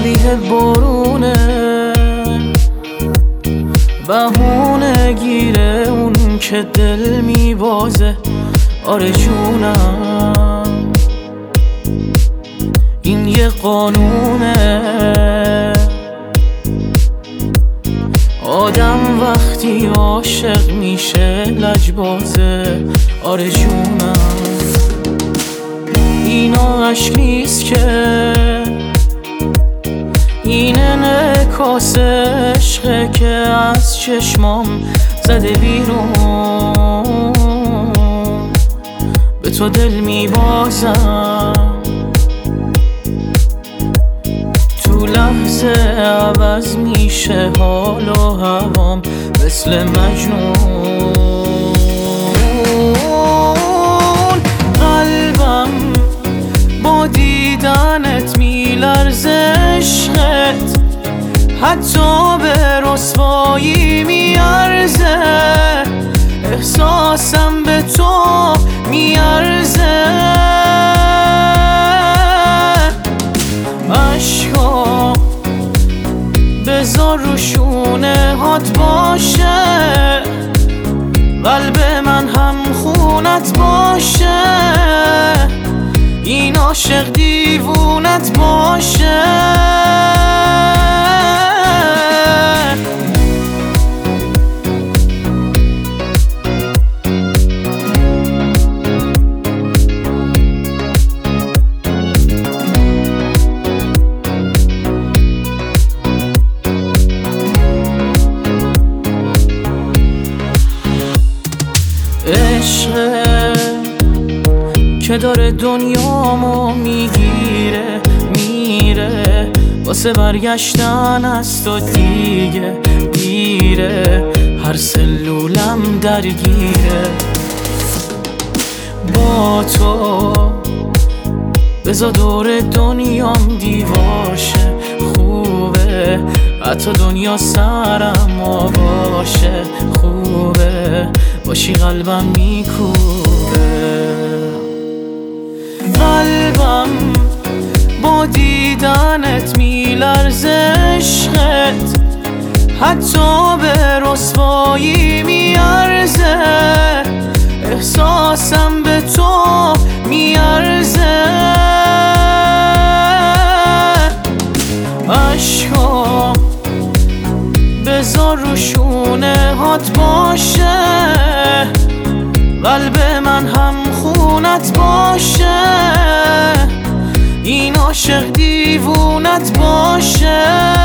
شبیه بارونه، بهونه گیره اون که دل میبازه. آره جونم این یه قانونه، آدم وقتی عاشق میشه لجبازه. آره جونم اینا عشق نیست که، این انعکاس عشقه که از چشمام زده بیرون. به تو دل میبازم، تو لحظه عوض میشه حال و هوام مثل مجنون. قلبم با دیدنت میلرزه، عشقت حتی به رسوایی میارزه. احساسم به تو میارزه، عشقا بذار رو شونه هات باشه، قلب من هم خونت باشه. این عاشق دیوونت باشه. عشقه که داره دنیامو میگیره، میره واسه برگشتن از تو دیگه دیره. هر سلولم درگیره با تو، بذار دور دنیام دیواشه. خوبه حتی دنیا سرم باشه، خوبه باشی قلبم میکوبه. قلبم با دیدنت میلرزه، عشقت حتی به رسوایی میارزه. احساسم به تو میارزه، عشقا بذار رو شونه هات باشه، قلب من هم خونت باشه. این عاشق دیوونت باشه.